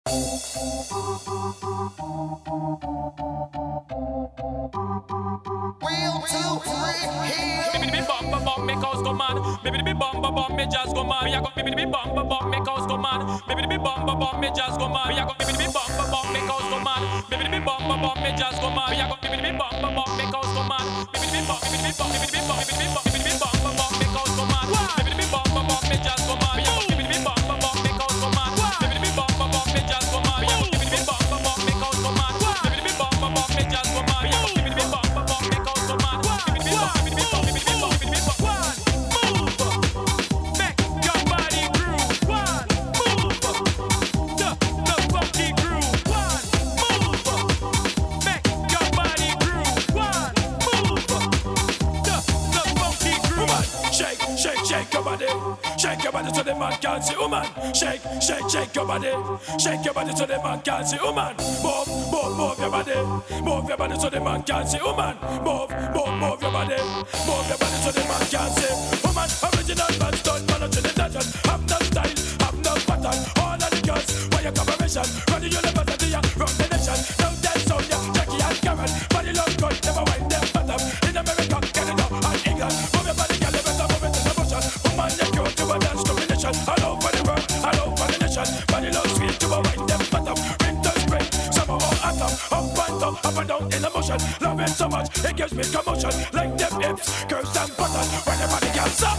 Make house go mad. Maybe the bomb, me just go mad. Me a go maybe the bomb, make house go mad. Maybe the bomb, me just go mad. Me a go maybe the bomb, make house go mad. Maybe the bomb, me just go mad. Me a go maybe the bomb, make house go mad. Maybe the bomb, maybe the bomb, maybe the bomb, maybe the bomb, maybe the bomb, make house go mad. Maybe the bomb, me just go mad. Me a go maybe the bomb, make house go mad. Maybe the bomb, me just go mad. Me a go maybe the bomb, make house go mad. Maybe the bomb, me just go mad. Me a go maybe the bomb, make house go mad. Maybe the bomb, maybe the bomb, maybe the bomb, maybe the bomb. Shake your body so the man can't see, woman. Shake your body. Shake your body so the man can't see, woman. Move your body. Move your body so the man can't see, woman. Move your body. Move your body so the man can't see, woman. Original man done, man to the nation. Have no style, have no pattern. All of the girls, why your collaboration? Run the university, run the nation. Now that's so yeah, Jackie and Karen. Body love good, never wind them bottom. In America, Canada, and England. Move your body, girl, you better move it in the motion. Woman, you're cute to a dance combination. All over the world, all over the nation. Body love sweet to a wind them bottom. Winter, spring, summer or autumn. Up and down in a motion. Love it so much, it gives me commotion. Like them hips, curves and buttons. When the body can stop.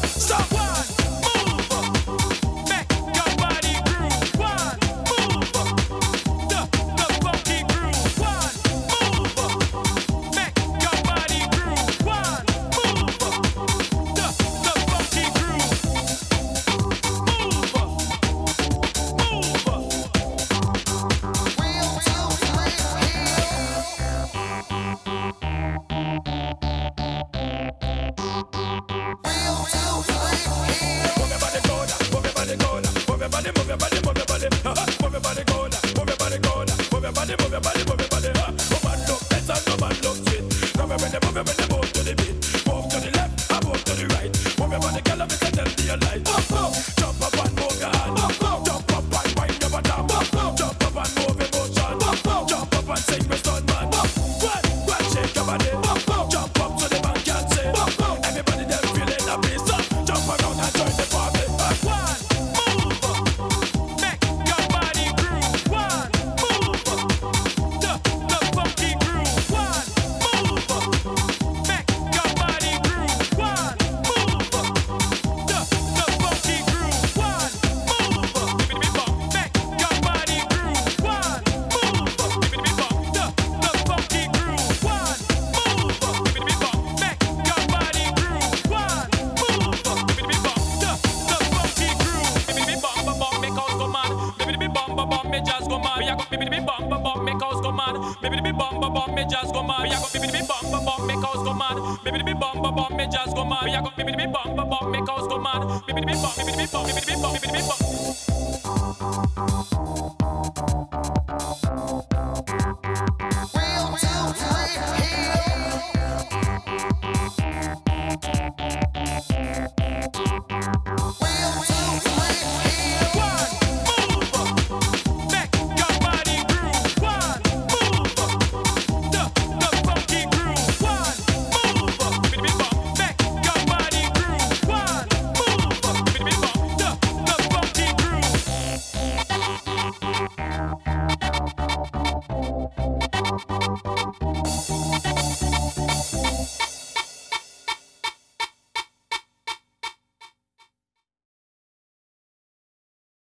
Maybe the bomb, me just go mad.